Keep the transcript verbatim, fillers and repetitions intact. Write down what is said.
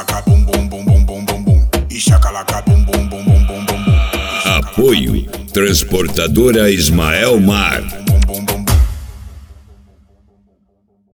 chacalaca bum bum bum bum bum bum bum. E chacalaca bum bum bum bum bum bum bum. Apoio Transportadora Ismael Mar.